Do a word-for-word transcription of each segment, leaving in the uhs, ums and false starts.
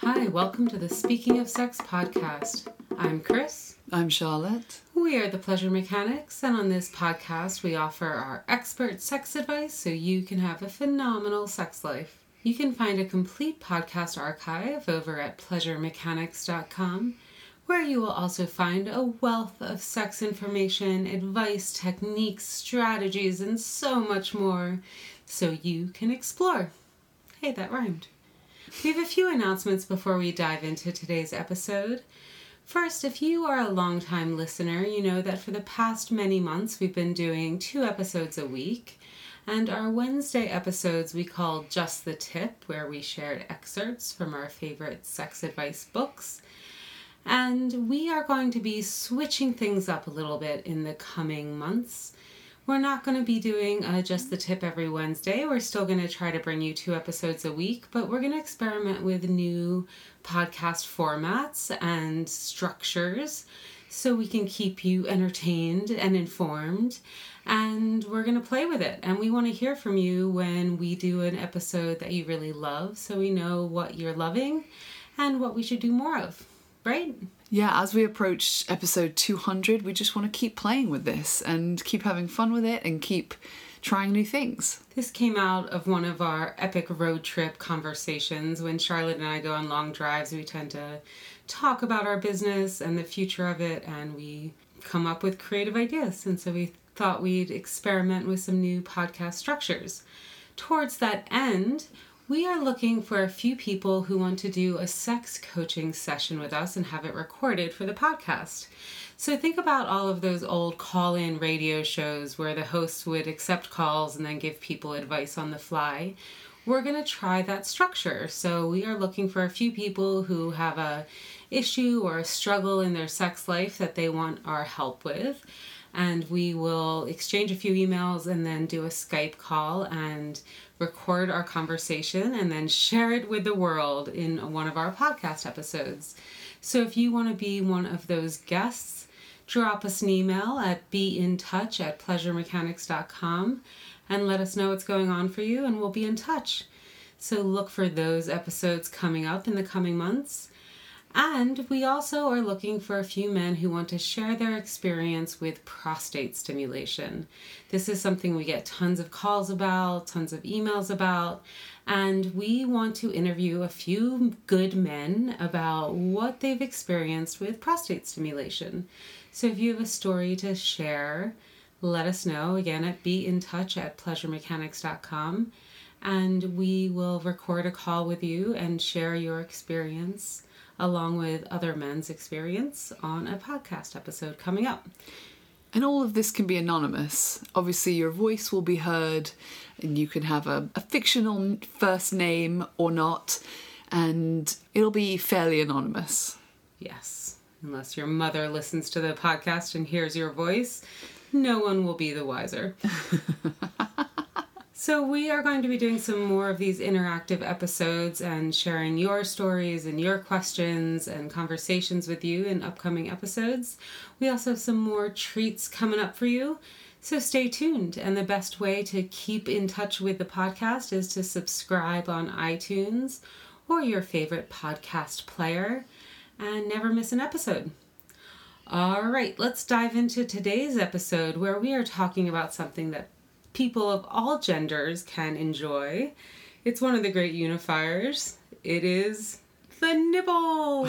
Hi, welcome to the Speaking of Sex podcast. I'm Chris. I'm Charlotte. We are the Pleasure Mechanics, and on this podcast we offer our expert sex advice so you can have a phenomenal sex life. You can find a complete podcast archive over at pleasure mechanics dot com, where you will also find a wealth of sex information, advice, techniques, strategies, and so much more so you can explore. Hey, that rhymed. We have a few announcements before we dive into today's episode. First, if you are a longtime listener, you know that for the past many months we've been doing two episodes a week. And our Wednesday episodes we called Just the Tip, where we shared excerpts from our favorite sex advice books. And we are going to be switching things up a little bit in the coming months. We're not going to be doing uh, Just the Tip every Wednesday. We're still going to try to bring you two episodes a week, but we're going to experiment with new podcast formats and structures so we can keep you entertained and informed. And we're going to play with it. And we want to hear from you when we do an episode that you really love, so we know what you're loving and what we should do more of, right? Yeah, as we approach episode two hundred, we just want to keep playing with this and keep having fun with it and keep trying new things. This came out of one of our epic road trip conversations. When Charlotte and I go on long drives, we tend to talk about our business and the future of it, and we come up with creative ideas. And so we thought we'd experiment with some new podcast structures. Towards that end, we are looking for a few people who want to do a sex coaching session with us and have it recorded for the podcast. So think about all of those old call-in radio shows where the hosts would accept calls and then give people advice on the fly. We're going to try that structure. So we are looking for a few people who have a issue or a struggle in their sex life that they want our help with. And we will exchange a few emails and then do a Skype call and record our conversation and then share it with the world in one of our podcast episodes. So if you want to be one of those guests, drop us an email at beintouch at pleasure mechanics dot com and let us know what's going on for you, and we'll be in touch. So look for those episodes coming up in the coming months. And we also are looking for a few men who want to share their experience with prostate stimulation. This is something we get tons of calls about, tons of emails about, and we want to interview a few good men about what they've experienced with prostate stimulation. So if you have a story to share, let us know, again, at beintouch at pleasure mechanics dot com, and we will record a call with you and share your experience along with other men's experience on a podcast episode coming up. And all of this can be anonymous. Obviously, your voice will be heard, and you can have a, a fictional first name or not, and it'll be fairly anonymous. Yes, unless your mother listens to the podcast and hears your voice, no one will be the wiser. So we are going to be doing some more of these interactive episodes and sharing your stories and your questions and conversations with you in upcoming episodes. We also have some more treats coming up for you, so stay tuned. And the best way to keep in touch with the podcast is to subscribe on iTunes or your favorite podcast player and never miss an episode. All right, let's dive into today's episode, where we are talking about something that people of all genders can enjoy. It's one of the great unifiers. It is the nipple.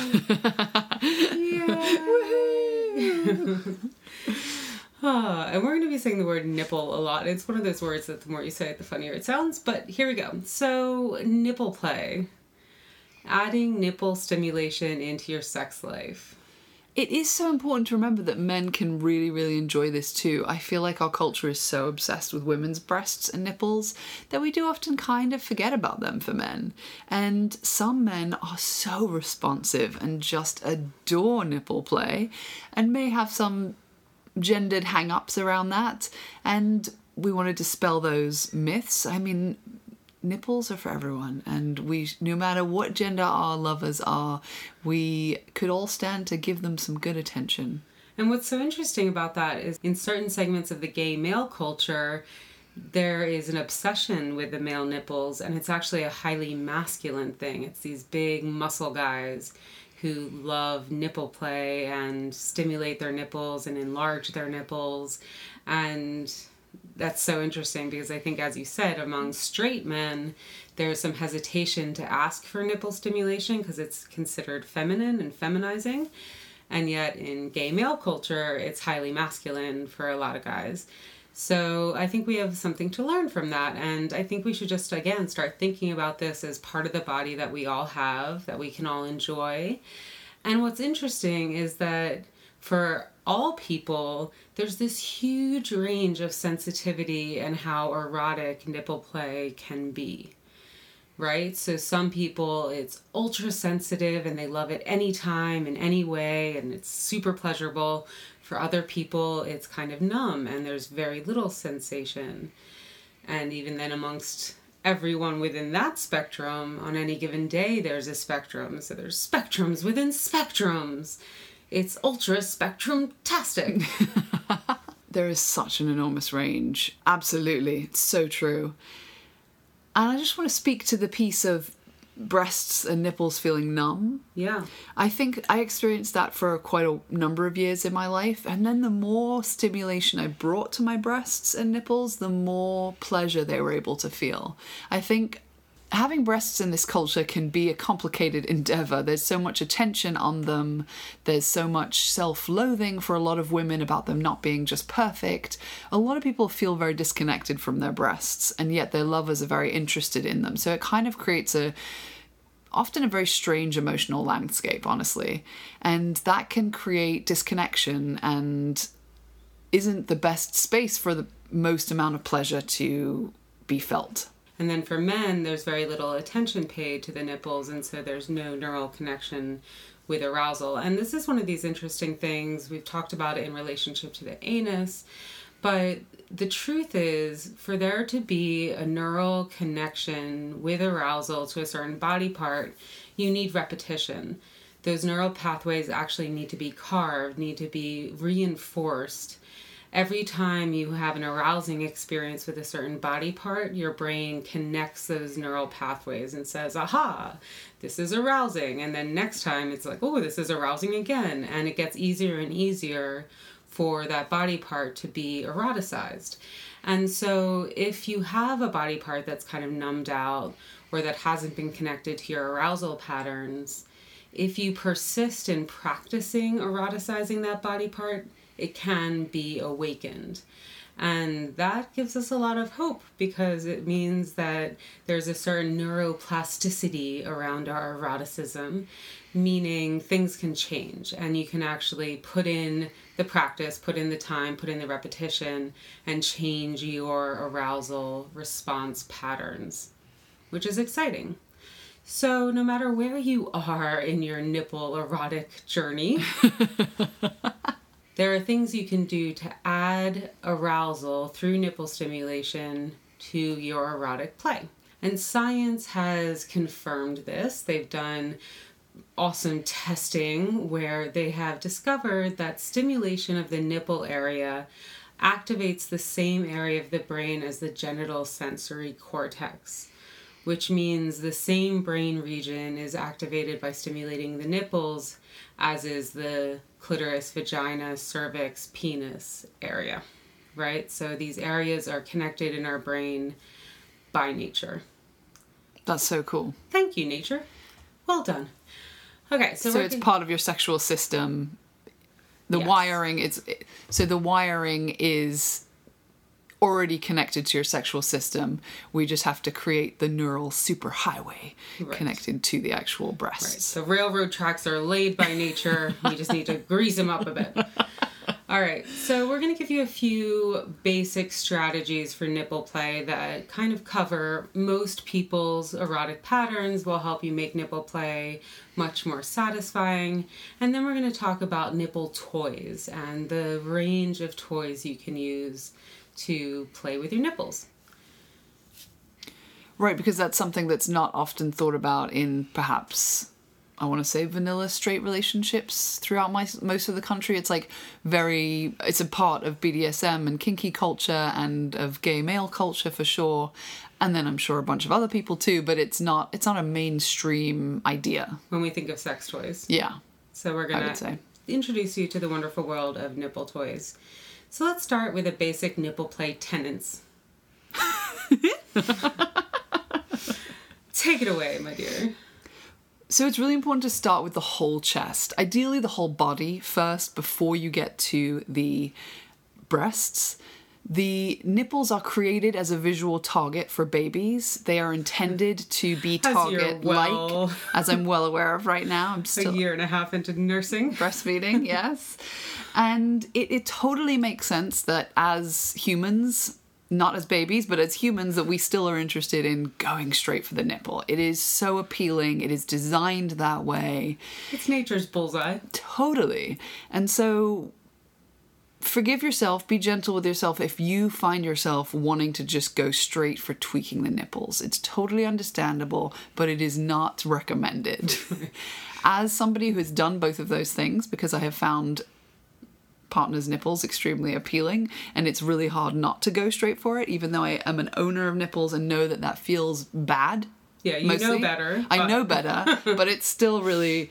Yay! Ah, and we're going to be saying the word nipple a lot. It's one of those words that the more you say it, the funnier it sounds. But here we go. So, nipple play. Adding nipple stimulation into your sex life. It is so important to remember that men can really, really enjoy this too. I feel like our culture is so obsessed with women's breasts and nipples that we do often kind of forget about them for men. And some men are so responsive and just adore nipple play and may have some gendered hang-ups around that. And we want to dispel those myths. I mean, nipples are for everyone, and we, no matter what gender our lovers are, we could all stand to give them some good attention. And what's so interesting about that is in certain segments of the gay male culture, there is an obsession with the male nipples, and it's actually a highly masculine thing. It's these big muscle guys who love nipple play and stimulate their nipples and enlarge their nipples. And that's so interesting because I think, as you said, among straight men, there's some hesitation to ask for nipple stimulation because it's considered feminine and feminizing. And yet in gay male culture, it's highly masculine for a lot of guys. So I think we have something to learn from that. And I think we should just, again, start thinking about this as part of the body that we all have, that we can all enjoy. And what's interesting is that for all people, there's this huge range of sensitivity and how erotic nipple play can be, right? So some people, it's ultra sensitive and they love it anytime, in any way, and it's super pleasurable. For other people, it's kind of numb and there's very little sensation. And even then, amongst everyone within that spectrum, on any given day, there's a spectrum. So there's spectrums within spectrums. It's ultra spectrum-tastic. There is such an enormous range. Absolutely. It's so true. And I just want to speak to the piece of breasts and nipples feeling numb. Yeah. I think I experienced that for quite a number of years in my life. And then the more stimulation I brought to my breasts and nipples, the more pleasure they were able to feel. I think having breasts in this culture can be a complicated endeavor. There's so much attention on them. There's so much self-loathing for a lot of women about them not being just perfect. A lot of people feel very disconnected from their breasts, and yet their lovers are very interested in them. So it kind of creates a often a very strange emotional landscape, honestly. And that can create disconnection and isn't the best space for the most amount of pleasure to be felt. And then for men, there's very little attention paid to the nipples, and so there's no neural connection with arousal. And this is one of these interesting things. We've talked about it in relationship to the anus, but the truth is, for there to be a neural connection with arousal to a certain body part, you need repetition. Those neural pathways actually need to be carved, need to be reinforced. Every time you have an arousing experience with a certain body part, your brain connects those neural pathways and says, aha, this is arousing. And then next time it's like, oh, this is arousing again. And it gets easier and easier for that body part to be eroticized. And so if you have a body part that's kind of numbed out or that hasn't been connected to your arousal patterns, if you persist in practicing eroticizing that body part, it can be awakened. And that gives us a lot of hope because it means that there's a certain neuroplasticity around our eroticism, meaning things can change and you can actually put in the practice, put in the time, put in the repetition, and change your arousal response patterns, which is exciting. So no matter where you are in your nipple erotic journey, there are things you can do to add arousal through nipple stimulation to your erotic play. And science has confirmed this. They've done awesome testing where they have discovered that stimulation of the nipple area activates the same area of the brain as the genital sensory cortex, which means the same brain region is activated by stimulating the nipples as is the clitoris, vagina, cervix, penis area, right? So these areas are connected in our brain by nature. That's so cool. Thank you, nature. Well done. Okay, so, so we're it's gonna... part of your sexual system. The yes. wiring, it's so the wiring is already connected to your sexual system. We just have to create the neural superhighway right. connected to the actual breasts. Right. The railroad tracks are laid by nature. We just need to grease them up a bit. All right, so we're going to give you a few basic strategies for nipple play that kind of cover most people's erotic patterns, will help you make nipple play much more satisfying. And then we're going to talk about nipple toys and the range of toys you can use to play with your nipples. Right, because that's something that's not often thought about in perhaps I want to say vanilla straight relationships throughout my most of the country. It's like very, it's a part of B D S M and kinky culture and of gay male culture for sure. And then I'm sure a bunch of other people too, but it's not, it's not a mainstream idea. When we think of sex toys. Yeah. So we're going to introduce you to the wonderful world of nipple toys. So let's start with a basic nipple play tenants. Take it away, my dear. So it's really important to start with the whole chest. Ideally the whole body first before you get to the breasts. The nipples are created as a visual target for babies. They are intended to be target-like, well, as I'm well aware of right now. I'm still a year and a half into nursing. Breastfeeding, yes. And it, it totally makes sense that as humans, not as babies, but as humans, that we still are interested in going straight for the nipple. It is so appealing. It is designed that way. It's nature's bullseye. Totally. And so forgive yourself, be gentle with yourself if you find yourself wanting to just go straight for tweaking the nipples. It's totally understandable, but it is not recommended. As somebody who has done both of those things, because I have found partner's nipples extremely appealing, and it's really hard not to go straight for it, even though I am an owner of nipples and know that that feels bad. Yeah, you mostly. know better. I know better, but it's still really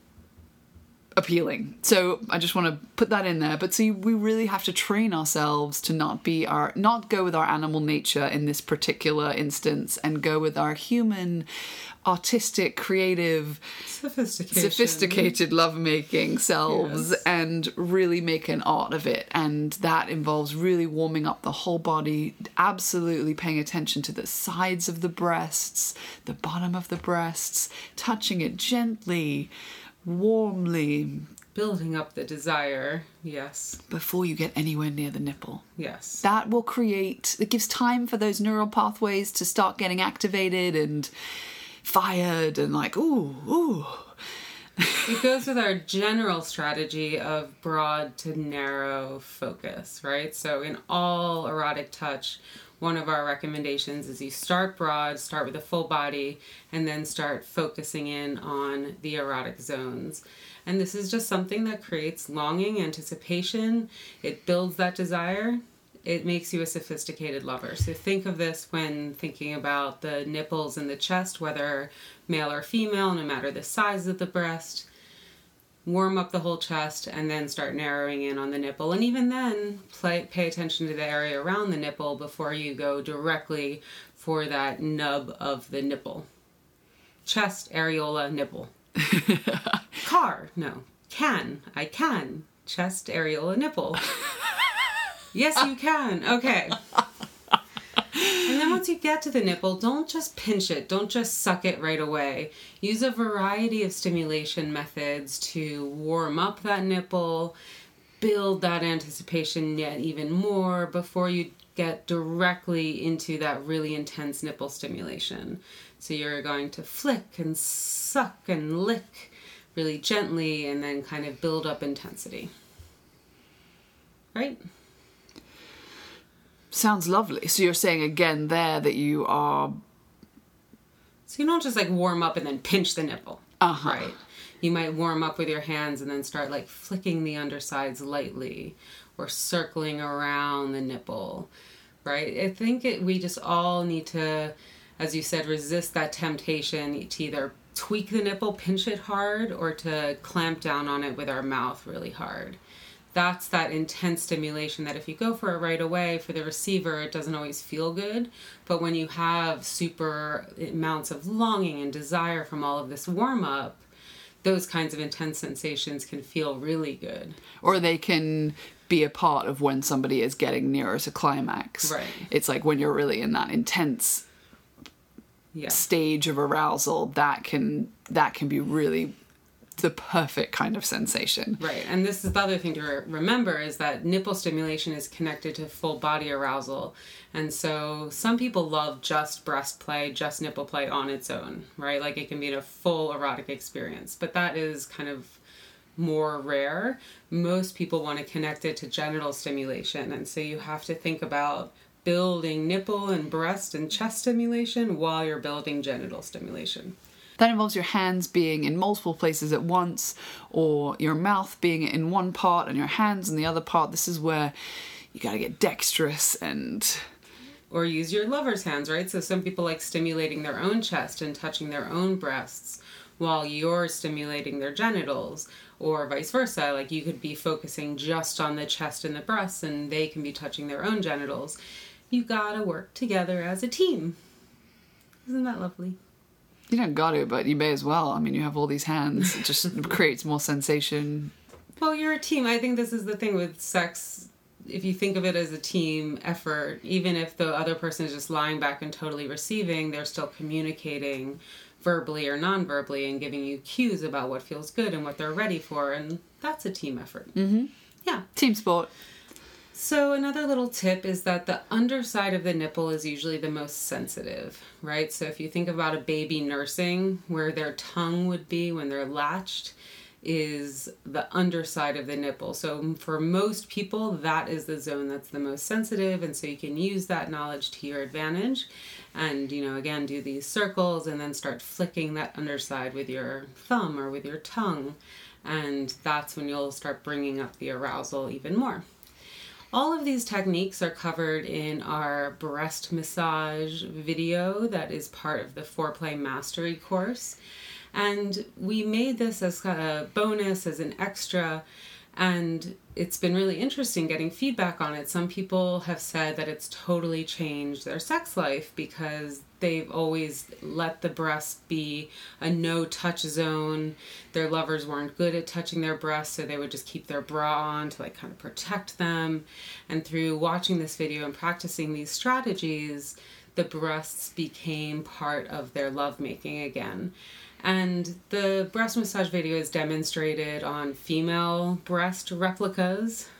appealing. So I just want to put that in there. But see, we really have to train ourselves to not be our, not go with our animal nature in this particular instance, and go with our human, artistic, creative, sophisticated lovemaking selves, yes, and really make an art of it. And that involves really warming up the whole body, absolutely paying attention to the sides of the breasts, the bottom of the breasts, touching it gently, warmly, building up the desire. Yes. Before you get anywhere near the nipple. Yes. That will create, it gives time for those neural pathways to start getting activated and fired and like, ooh, ooh. It goes with our general strategy of broad to narrow focus, right? So in all erotic touch, one of our recommendations is you start broad, start with the full body, and then start focusing in on the erotic zones. And this is just something that creates longing, anticipation. It builds that desire. It makes you a sophisticated lover. So think of this when thinking about the nipples and the chest, whether male or female, no matter the size of the breast. Warm up the whole chest and then start narrowing in on the nipple. And even then, play, pay attention to the area around the nipple before you go directly for that nub of the nipple. Chest, areola, nipple. Car, no. Can, I can. Chest, areola, nipple. Yes, you can. Okay. And then once you get to the nipple, don't just pinch it. Don't just suck it right away. Use a variety of stimulation methods to warm up that nipple, build that anticipation yet even more before you get directly into that really intense nipple stimulation. So you're going to flick and suck and lick really gently and then kind of build up intensity. Right? Sounds lovely. So you're saying again there that you are... So you don't just like warm up and then pinch the nipple. Uh-huh. Right? You might warm up with your hands and then start like flicking the undersides lightly or circling around the nipple. Right? I think it, we just all need to, as you said, resist that temptation to either tweak the nipple, pinch it hard, or to clamp down on it with our mouth really hard. That's that intense stimulation that if you go for it right away, for the receiver, it doesn't always feel good. But when you have super amounts of longing and desire from all of this warm-up, those kinds of intense sensations can feel really good. Or they can be a part of when somebody is getting nearer to climax. Right. It's like when you're really in that intense yeah. stage of arousal, that can that can be really the perfect kind of sensation. Right. And this is the other thing to re- remember is that nipple stimulation is connected to full body arousal. And so some people love just breast play, just nipple play on its own, right? Like it can be a full erotic experience, but that is kind of more rare. Most people want to connect it to genital stimulation. And so you have to think about building nipple and breast and chest stimulation while you're building genital stimulation. That involves your hands being in multiple places at once, or your mouth being in one part and your hands in the other part. This is where you gotta get dexterous and... Or use your lover's hands, right? So some people like stimulating their own chest and touching their own breasts while you're stimulating their genitals, or vice versa. Like you could be focusing just on the chest and the breasts and they can be touching their own genitals. You gotta work together as a team. Isn't that lovely? You don't got to, but you may as well. I mean, you have all these hands. It just creates more sensation. Well, you're a team. I think this is the thing with sex. If you think of it as a team effort, even if the other person is just lying back and totally receiving, they're still communicating verbally or non-verbally and giving you cues about what feels good and what they're ready for. And that's a team effort. Mm-hmm. Yeah. Team sport. So another little tip is that the underside of the nipple is usually the most sensitive, right? So if you think about a baby nursing, where their tongue would be when they're latched is the underside of the nipple. So for most people, that is the zone that's the most sensitive. And so you can use that knowledge to your advantage and, you know, again, do these circles and then start flicking that underside with your thumb or with your tongue. And that's when you'll start bringing up the arousal even more. All of these techniques are covered in our breast massage video that is part of the Foreplay Mastery course. And we made this as a bonus, as an extra, and it's been really interesting getting feedback on it. Some people have said that it's totally changed their sex life because they've always let the breast be a no-touch zone. Their lovers weren't good at touching their breasts, so they would just keep their bra on to like kind of protect them. And through watching this video and practicing these strategies, the breasts became part of their lovemaking again. And the breast massage video is demonstrated on female breast replicas.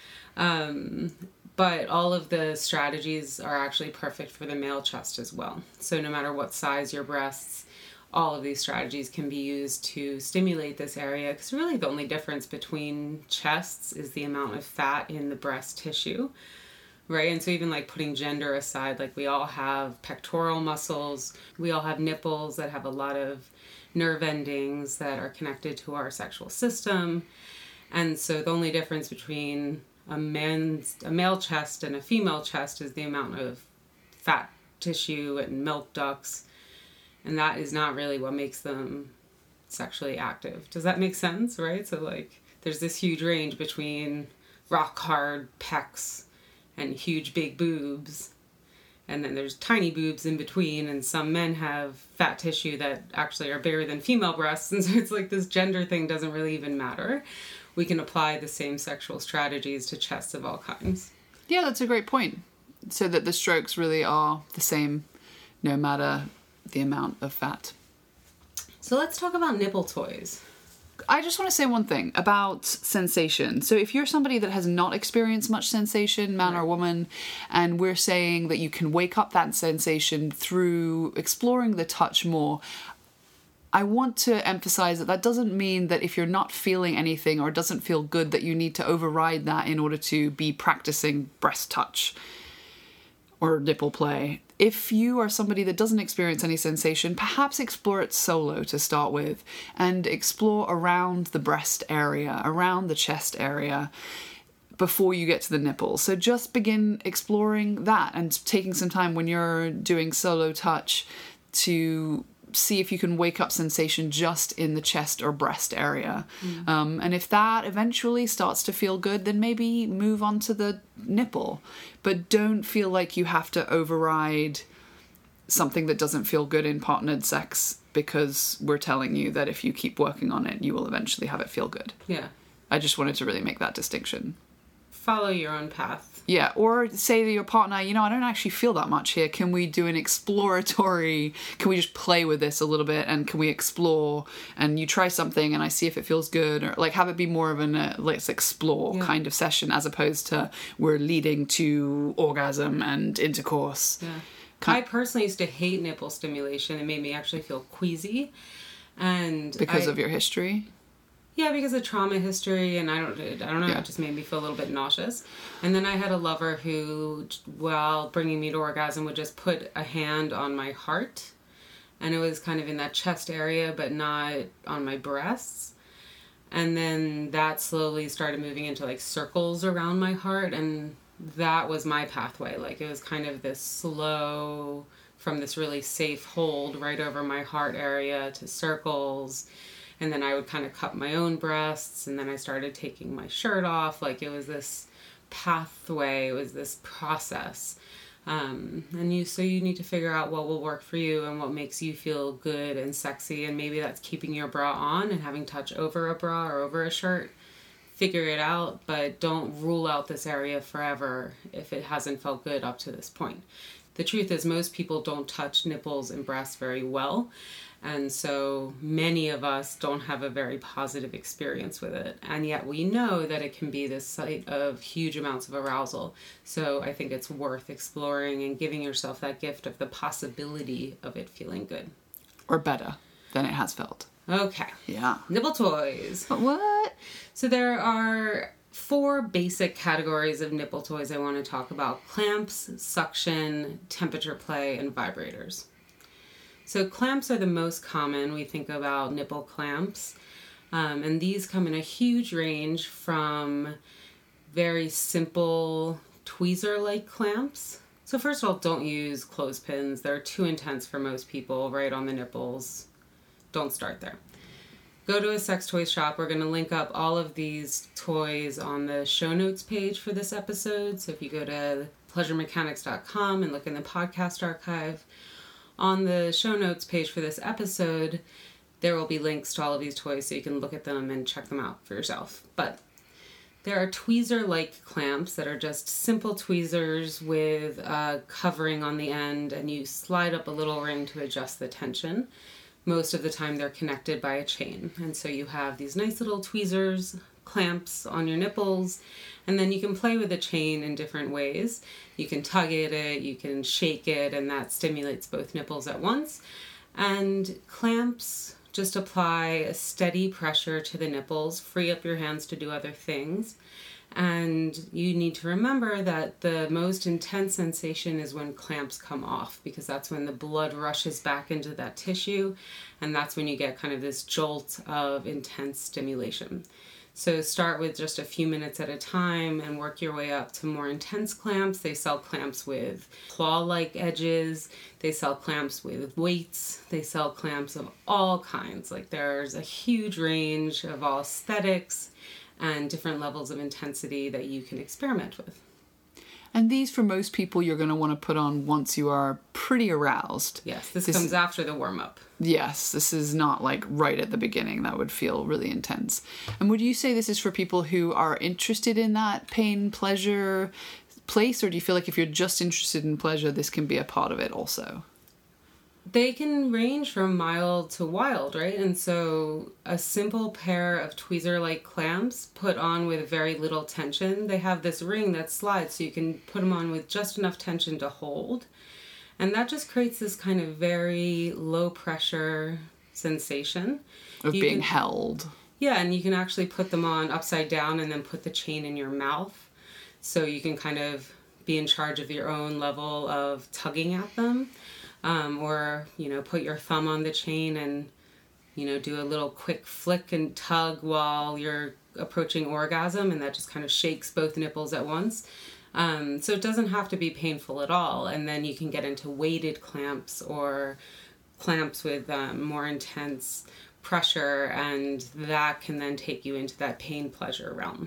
Um, but all of the strategies are actually perfect for the male chest as well. So no matter what size your breasts, all of these strategies can be used to stimulate this area. Because really the only difference between chests is the amount of fat in the breast tissue. Right? And so even like putting gender aside, like we all have pectoral muscles, we all have nipples that have a lot of nerve endings that are connected to our sexual system. And so the only difference between a man's, a male chest and a female chest is the amount of fat tissue and milk ducts. And that is not really what makes them sexually active. Does that make sense? Right? So like there's this huge range between rock hard pecs and huge big boobs, and then there's tiny boobs in between, and some men have fat tissue that actually are bigger than female breasts, and so it's like this gender thing doesn't really even matter. We can apply the same sexual strategies to chests of all kinds. Yeah, that's a great point. So that the strokes really are the same no matter the amount of fat. So let's talk about nipple toys. I just want to say one thing about sensation. So if you're somebody that has not experienced much sensation, man or woman, and we're saying that you can wake up that sensation through exploring the touch more, I want to emphasize that that doesn't mean that if you're not feeling anything or it doesn't feel good that you need to override that in order to be practicing breast touch or nipple play. If you are somebody that doesn't experience any sensation, perhaps explore it solo to start with and explore around the breast area, around the chest area before you get to the nipples. So just begin exploring that and taking some time when you're doing solo touch to see if you can wake up sensation just in the chest or breast area. Mm. Um, and if that eventually starts to feel good, then maybe move on to the nipple. But don't feel like you have to override something that doesn't feel good in partnered sex because we're telling you that if you keep working on it, you will eventually have it feel good. Yeah. I just wanted to really make that distinction. Follow your own path. Yeah, or say to your partner, you know, I don't actually feel that much here. Can we do an exploratory, can we just play with this a little bit and can we explore and you try something and I see if it feels good, or like have it be more of an uh, let's explore yeah. kind of session as opposed to we're leading to orgasm and intercourse. Yeah. Can- I personally used to hate nipple stimulation. It made me actually feel queasy. And because I- of your history? Yeah, because of trauma history, and I don't, I don't know, yeah. It just made me feel a little bit nauseous. And then I had a lover who, while bringing me to orgasm, would just put a hand on my heart and it was kind of in that chest area, but not on my breasts. And then that slowly started moving into like circles around my heart, and that was my pathway. Like it was kind of this slow, from this really safe hold right over my heart area to circles. And then I would kind of cup my own breasts, and then I started taking my shirt off. Like it was this pathway, it was this process. Um, and you, so you need to figure out what will work for you and what makes you feel good and sexy. And maybe that's keeping your bra on and having touch over a bra or over a shirt. Figure it out, but don't rule out this area forever if it hasn't felt good up to this point. The truth is most people don't touch nipples and breasts very well. And so many of us don't have a very positive experience with it. And yet we know that it can be this site of huge amounts of arousal. So I think it's worth exploring and giving yourself that gift of the possibility of it feeling good. Or better than it has felt. Okay. Yeah. Nipple toys. But what? So there are four basic categories of nipple toys I want to talk about: clamps, suction, temperature play, and vibrators. So clamps are the most common. We think about nipple clamps. Um, and these come in a huge range from very simple tweezer-like clamps. So first of all, don't use clothespins. They're too intense for most people, right on the nipples. Don't start there. Go to a sex toy shop. We're going to link up all of these toys on the show notes page for this episode. So if you go to pleasure mechanics dot com and look in the podcast archive, on the show notes page for this episode, there will be links to all of these toys so you can look at them and check them out for yourself. But there are tweezer-like clamps that are just simple tweezers with a covering on the end, and you slide up a little ring to adjust the tension. Most of the time they're connected by a chain. And so you have these nice little tweezers, clamps on your nipples, and then you can play with the chain in different ways. You can tug at it, you can shake it, and that stimulates both nipples at once. And clamps just apply a steady pressure to the nipples, free up your hands to do other things. And you need to remember that the most intense sensation is when clamps come off, because that's when the blood rushes back into that tissue, and that's when you get kind of this jolt of intense stimulation. So start with just a few minutes at a time and work your way up to more intense clamps. They sell clamps with claw-like edges. They sell clamps with weights. They sell clamps of all kinds. Like there's a huge range of all aesthetics and different levels of intensity that you can experiment with. And these, for most people, you're going to want to put on once you are pretty aroused. Yes, this, this comes after the warm-up. Yes, this is not like right at the beginning. That would feel really intense. And would you say this is for people who are interested in that pain, pleasure place? Or do you feel like if you're just interested in pleasure, this can be a part of it also? They can range from mild to wild, right? And so a simple pair of tweezer-like clamps put on with very little tension. They have this ring that slides, so you can put them on with just enough tension to hold. And that just creates this kind of very low pressure sensation. Of you being can, held. Yeah, and you can actually put them on upside down and then put the chain in your mouth. So you can kind of be in charge of your own level of tugging at them. Um, or, you know, put your thumb on the chain and, you know, do a little quick flick and tug while you're approaching orgasm, and that just kind of shakes both nipples at once. Um, so it doesn't have to be painful at all. And then you can get into weighted clamps or clamps with um, more intense pressure, and that can then take you into that pain pleasure realm.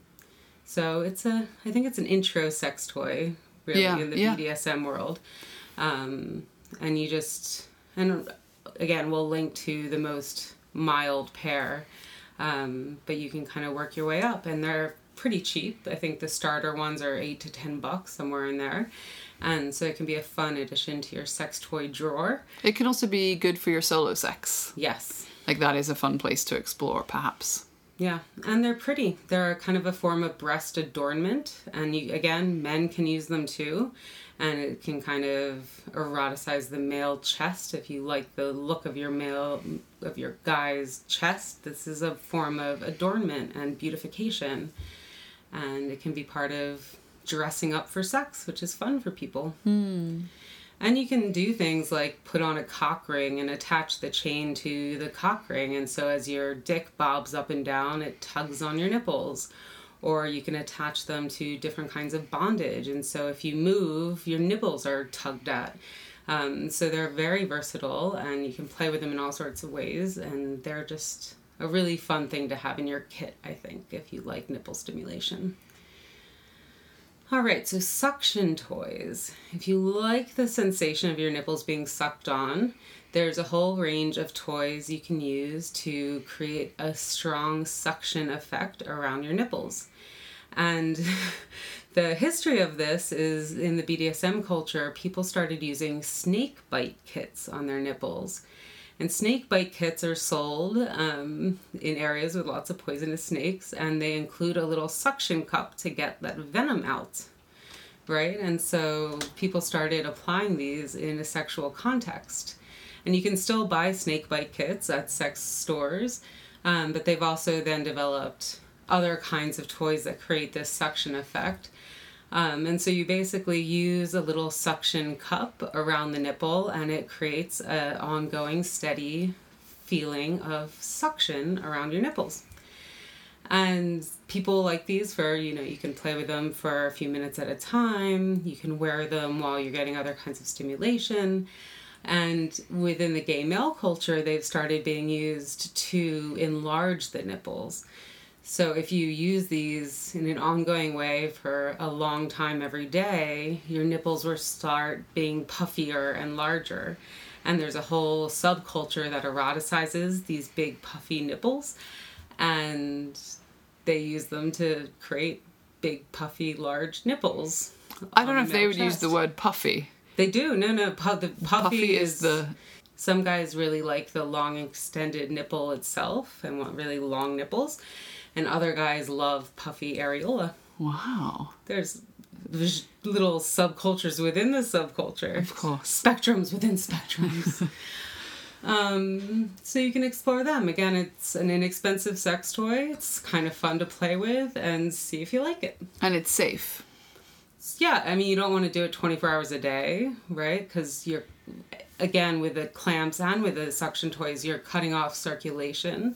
So it's a, I think it's an intro sex toy, really, yeah, in the yeah. B D S M world. Um, and you just, and again, we'll link to the most mild pair, um, but you can kind of work your way up, and they're pretty cheap. I think the starter ones are eight to ten bucks, somewhere in there. And so it can be a fun addition to your sex toy drawer. It can also be good for your solo sex. Yes. Like that is a fun place to explore, perhaps. Yeah, and they're pretty. They're kind of a form of breast adornment, and you, again, men can use them too. And it can kind of eroticize the male chest. If you like the look of your male, of your guy's chest, this is a form of adornment and beautification. And it can be part of dressing up for sex, which is fun for people. Hmm. And you can do things like put on a cock ring and attach the chain to the cock ring. And so as your dick bobs up and down, it tugs on your nipples. Or you can attach them to different kinds of bondage. And so if you move, your nipples are tugged at. Um, so they're very versatile, and you can play with them in all sorts of ways. And they're just a really fun thing to have in your kit, I think, if you like nipple stimulation. All right, so suction toys. If you like the sensation of your nipples being sucked on, there's a whole range of toys you can use to create a strong suction effect around your nipples. And the history of this is in the B D S M culture, people started using snake bite kits on their nipples. And snake bite kits are sold um, in areas with lots of poisonous snakes, and they include a little suction cup to get that venom out, right? And so people started applying these in a sexual context. And you can still buy snake bite kits at sex stores, um, but they've also then developed other kinds of toys that create this suction effect. Um, and so you basically use a little suction cup around the nipple, and it creates an ongoing, steady feeling of suction around your nipples. And people like these for, you know, you can play with them for a few minutes at a time. You can wear them while you're getting other kinds of stimulation. And within the gay male culture, they've started being used to enlarge the nipples. So if you use these in an ongoing way for a long time every day, your nipples will start being puffier and larger. And there's a whole subculture that eroticizes these big puffy nipples, and they use them to create big puffy large nipples. I don't know if they would use the word puffy. They do. No, no. Pu- the puffy, puffy is, is the... Some guys really like the long extended nipple itself and want really long nipples. And other guys love puffy areola. Wow. There's, there's little subcultures within the subculture. Of course. Spectrums within spectrums. um, so you can explore them. Again, it's an inexpensive sex toy. It's kind of fun to play with and see if you like it. And it's safe. Yeah, I mean, you don't want to do it twenty-four hours a day, right? Because you're, again, with the clamps and with the suction toys, you're cutting off circulation.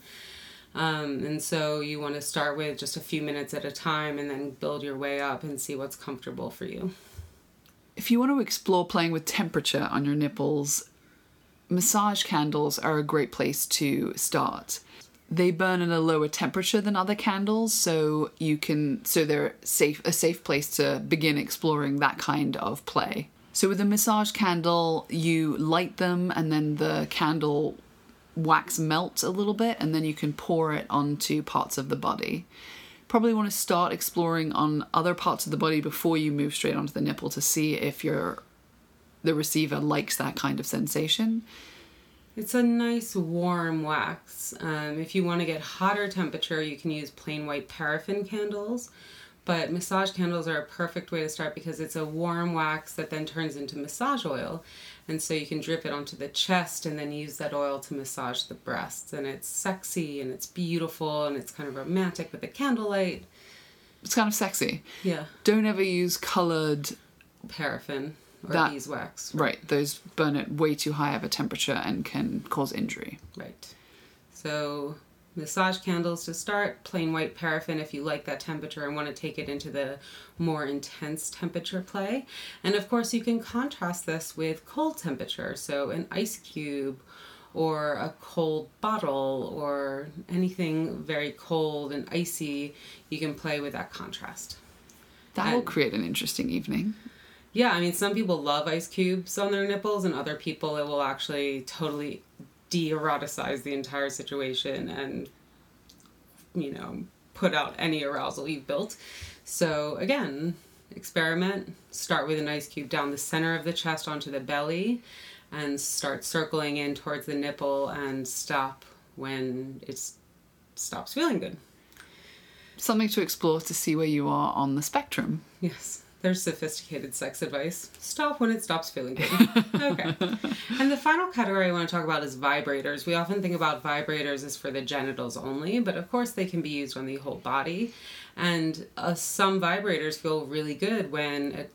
Um, and so you want to start with just a few minutes at a time and then build your way up and see what's comfortable for you. If you want to explore playing with temperature on your nipples, massage candles are a great place to start. They burn at a lower temperature than other candles, so you can so they're safe a safe place to begin exploring that kind of play. So with a massage candle, you light them and then the candle wax melts a little bit, and then you can pour it onto parts of the body. Probably want to start exploring on other parts of the body before you move straight onto the nipple to see if your the receiver likes that kind of sensation. It's a nice warm wax. Um, if you want to get hotter temperature, you can use plain white paraffin candles. But massage candles are a perfect way to start because it's a warm wax that then turns into massage oil. And so you can drip it onto the chest and then use that oil to massage the breasts. And it's sexy and it's beautiful and it's kind of romantic with the candlelight. It's kind of sexy. Yeah. Don't ever use coloured paraffin or that, beeswax. Right. right. Those burn at way too high of a temperature and can cause injury. Right. So massage candles to start, plain white paraffin if you like that temperature and want to take it into the more intense temperature play. And of course you can contrast this with cold temperature, so an ice cube or a cold bottle or anything very cold and icy. You can play with that contrast. That and, will create an interesting evening. Yeah, I mean, some people love ice cubes on their nipples, and other people it will actually totally de-eroticize the entire situation and, you know, put out any arousal you've built. So again, experiment. Start with an ice cube down the center of the chest onto the belly and start circling in towards the nipple and stop when it stops feeling good. Something to explore to see where you are on the spectrum. Yes. There's sophisticated sex advice. Stop when it stops feeling good. Okay. And the final category I want to talk about is vibrators. We often think about vibrators as for the genitals only, but of course they can be used on the whole body. And uh, some vibrators feel really good when a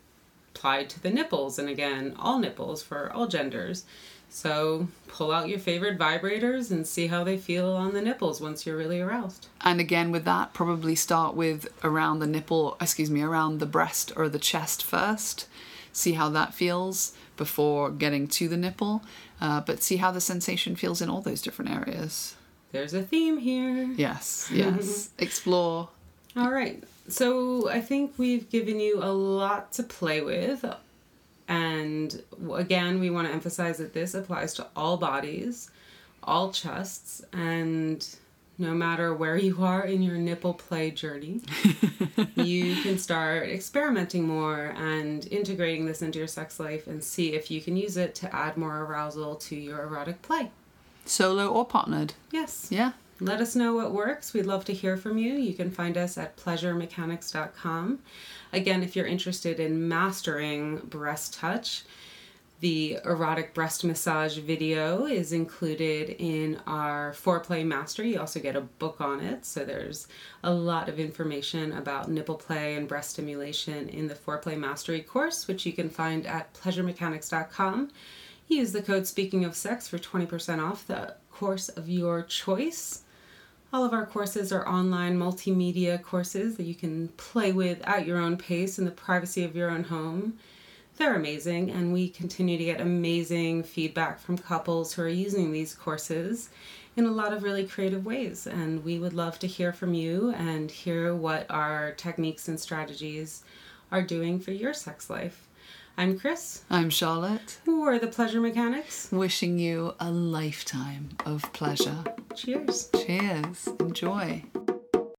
applied to the nipples, and again, all nipples for all genders. So pull out your favorite vibrators and see how they feel on the nipples once you're really aroused. And again, with that, probably start with around the nipple, excuse me, around the breast or the chest first. See how that feels before getting to the nipple, uh, but see how the sensation feels in all those different areas. There's a theme here. Yes, yes. Explore. All right. So I think we've given you a lot to play with. And again, we want to emphasize that this applies to all bodies, all chests, and no matter where you are in your nipple play journey, you can start experimenting more and integrating this into your sex life and see if you can use it to add more arousal to your erotic play. Solo or partnered. Yes. Yeah. Let us know what works. We'd love to hear from you. You can find us at pleasure mechanics dot com. Again, if you're interested in mastering breast touch, the erotic breast massage video is included in our Foreplay Mastery. You also get a book on it. So there's a lot of information about nipple play and breast stimulation in the Foreplay Mastery course, which you can find at pleasure mechanics dot com. Use the code Speaking of Sex for twenty percent off the course of your choice. All of our courses are online multimedia courses that you can play with at your own pace in the privacy of your own home. They're amazing, and we continue to get amazing feedback from couples who are using these courses in a lot of really creative ways. And we would love to hear from you and hear what our techniques and strategies are doing for your sex life. I'm Chris. I'm Charlotte. We're the Pleasure Mechanics. Wishing you a lifetime of pleasure. Cheers. Cheers. Enjoy.